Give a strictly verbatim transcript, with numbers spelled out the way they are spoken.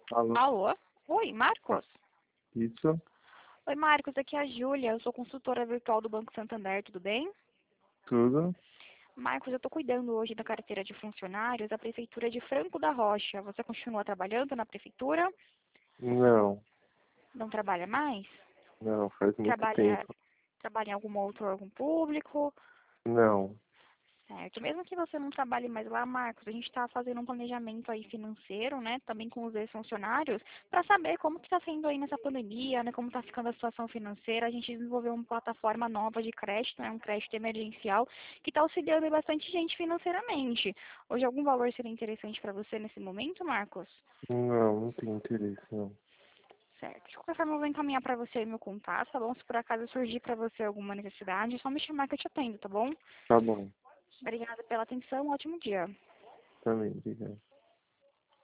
Alô? Alô? Oi, Marcos? Isso? Oi, Marcos, aqui é a Júlia, eu sou consultora virtual do Banco Santander, tudo bem? Tudo? Marcos, eu estou cuidando hoje da carteira de funcionários da Prefeitura de Franco da Rocha. Você continua trabalhando na Prefeitura? Não, Não trabalha mais? não, faz muito Trabalha, tempo. trabalha em algum outro órgão público? Não. Certo. Mesmo que você não trabalhe mais lá, Marcos, a gente está fazendo um planejamento aí financeiro, né, também com os ex-funcionários, para saber como que está sendo aí nessa pandemia, né, como está ficando a situação financeira. A gente desenvolveu uma plataforma nova de crédito, né, um crédito emergencial, que está auxiliando aí bastante gente financeiramente. Hoje algum valor seria interessante para você nesse momento, Marcos? Não, não tenho interesse, não. Certo. De qualquer forma, eu vou encaminhar para você aí meu contato, tá bom? Se por acaso surgir para você alguma necessidade, é só me chamar que eu te atendo, tá bom? Tá bom, Obrigada pela atenção, um ótimo dia. também, obrigado.